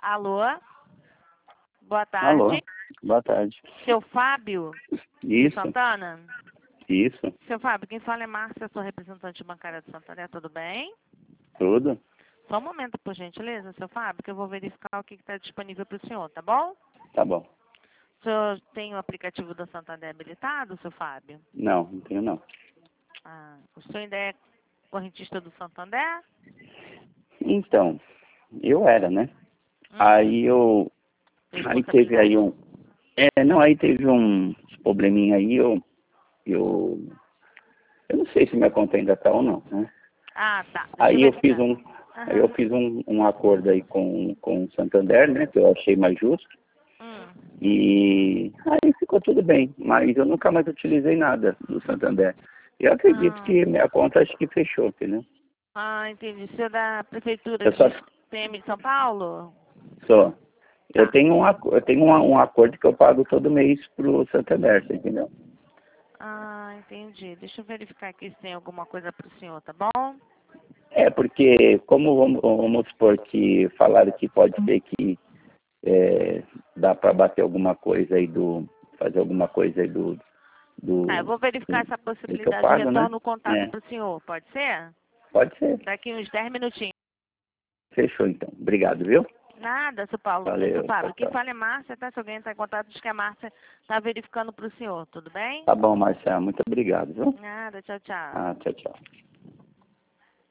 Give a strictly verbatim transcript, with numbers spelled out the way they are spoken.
Alô? Boa Alô, tarde. boa tarde. Seu Fábio Isso, Santana? isso, Seu Fábio, quem fala é Márcia, sou representante bancária de Santander, tudo bem? tudo. Só um momento, por gentileza, seu Fábio, que eu vou verificar o que está disponível para o senhor, tá bom? Tá bom. O senhor tem o aplicativo da Santander habilitado, seu Fábio? Não, não tenho não. Ah, o senhor ainda é correntista do Santander? Então, eu era, né? Hum, Aí eu. Aí teve aí um. É, não, aí teve um probleminha aí, eu. Eu. Eu não sei se minha conta ainda tá ou não, né? Ah, tá. Deixa Aí eu eu fiz verificar. um. Aí eu Aham. fiz um, um acordo aí com, com o Santander, né? Que eu achei mais justo. Hum. E aí ficou tudo bem. Mas eu nunca mais utilizei nada do Santander. Eu acredito Ah, que minha conta acho que fechou, entendeu? ah, entendi. O senhor é da Prefeitura Eu só de P M de São Paulo? sou. Eu Tá. tenho um, aco- eu tenho uma- um acordo que eu pago todo mês pro Santander, você entendeu? Ah, entendi. Deixa eu verificar aqui se tem alguma coisa para o senhor, tá bom? É, porque como vamos, vamos supor que falaram que pode ser que é, dá para bater alguma coisa aí do. Fazer alguma coisa aí do. Tá, eu do, vou verificar do, essa do que eu possibilidade de pago, né? retorno o contato É, para o senhor, pode ser? pode ser. Daqui uns dez minutinhos. Fechou então. Obrigado, viu? Nada, seu Paulo, seu Valeu, tchau, Fábio. Quem tchau. fala é Márcia, tá? Se alguém entrar em contato, diz que a Márcia tá verificando para o senhor, tudo bem? Tá bom, Marcelo, muito obrigado, viu? Nada, tchau, tchau. Ah, tchau, tchau.